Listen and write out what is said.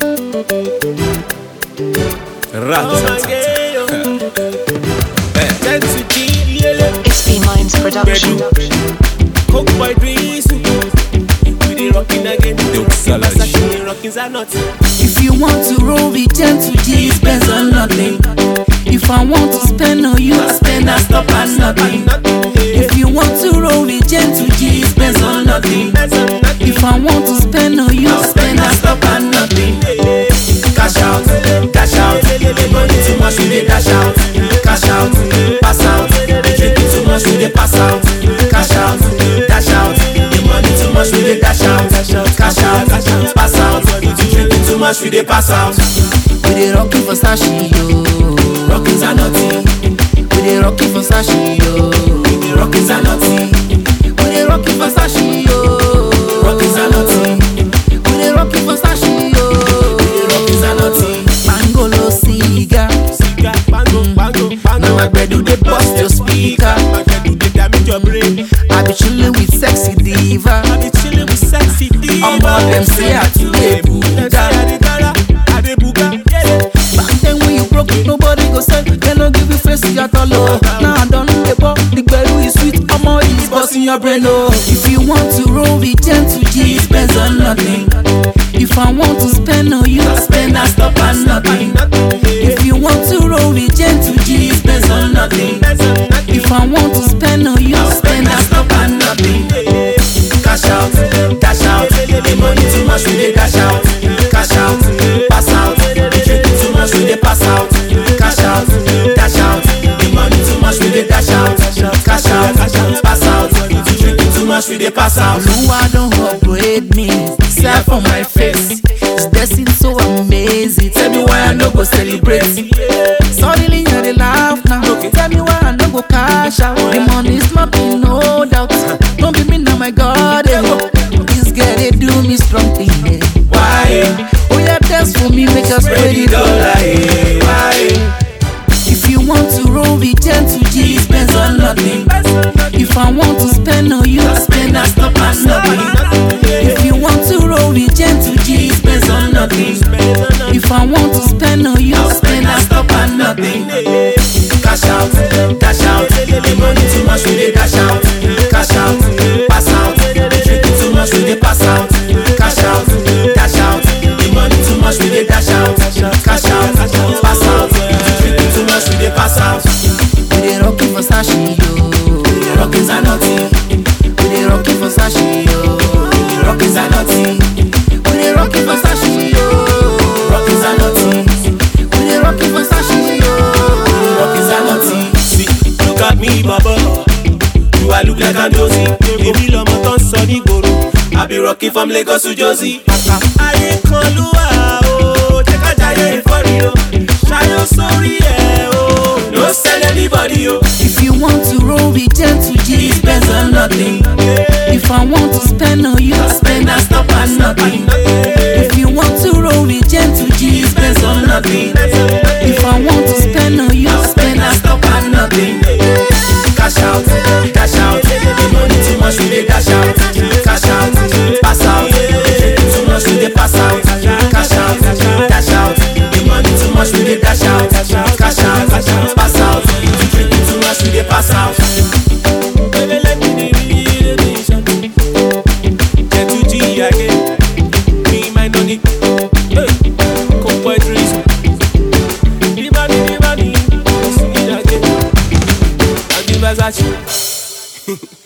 It's B-Minds production. Coke boy drinks. We dey rockin' again. Rockins are not. If you want to roll with gentle G, spend on nothing. If I want to spend on you, I spend and stop at nothing. If you want to roll with gentle G, spend on nothing. If I want to spend on you, I spend and stop at nothing. Cash out, dash out. Money too much, we dey dash out. Cash out, pass out. Drinking too much, we dey pass out. Cash out, dash out. Money too much, we dey dash out. Cash out, pass out. Drinking too much, we dey pass out. We dey rockin' for Sashi, yo. Rockins are naughty. We dey rockin' for Sashi, yo. Rockins are naughty. We dey rockin' for Sashi, yo. Rockins are naughty. We dey rockin' for Sashi, yo. Rockins are naughty. Bangolo cigar. Now I do they bust your speaker. Damage your brain. I be chillin' with sexy diva. I'm about them say I too dey booga. Back then when you broke, nobody go say they no give you face at all. Now I done the ball, the girl is sweet, I'm all is busting your brain. If you want to roll with gentle G, spend on nothing. If I want to spend on you, I spend and stop at nothing. If you want to roll with gentle G, spend on nothing. If I want to spend on you, I spend and stop at nothing. Cash out, dash out. The money too much, we dey dash out. Cash out, pass out. Drinking too much, we dey pass out. Cash out, dash out. The money too much, we dey dash out. Cash out, pass out. Drinking too much, we dey pass out. Oluwa don't upgrade me, slap on my face. It's destined so amazing. Tell me why I no go celebrate. Suddenly you dey laugh now. Tell me why I no go cash out. The money's nothing, no doubt. Don't be me now, my God. This girl they do me strong thing. Why? Oh yeah, dance for me, make us spread the dollar. Why? If you want to roll with gentle G, spend on nothing. If I want to spend on you, I spend and stop at nothing. If you want to roll with gentle G, spend on nothing. If I want to spend on you, I spend and stop at nothing. Cash out, dash out. The money too much, we dey dash out. Cash out, pass out. Drinking too much, we dey pass out. Cash out, dash out. The money too much, we dey dash out. Cash out, pass out. Drinking too much, we dey pass out. We dey rockin' for Sashi, yo. Rockins are naughty. We dey rockin' for Sashi, yo. Rockins are naughty. We dey rockin' for Sashi, yo. Rockins are naughty. We dey rockin' for Sashi, yo. Rockins are naughty. See, look at me, Baba. Do I look like I'm Josie? Baby, lọ́mọ tó ń sọ ní gbòòrò. I be rocking from Lagos to Josie. Ayé kan ló wà o, jẹ́ ká jayé ìfọ́rí o. Ṣayọ̀ sórí ẹ̀ o, no sell anybody o. If you want to roll with gentle G, spend on nothing. If I want to spend on you, I spend and stop at nothing. If you want to roll with gentle G, spend on nothing. If I want to spend on you, I spend and stop at nothing. Cash out, dash out. The money too much, we dey dash out. Cash out, pass out. Drinking too much, we dey pass out. Cash out, dash out. The money too much, we dey dash out. Cash out, pass out. Drinking too much, we dey pass out. Baby, let me be the nation. Get to G again. Be my money. Hey, Coke boy drinks. Be money. Sing it again. I give Versace.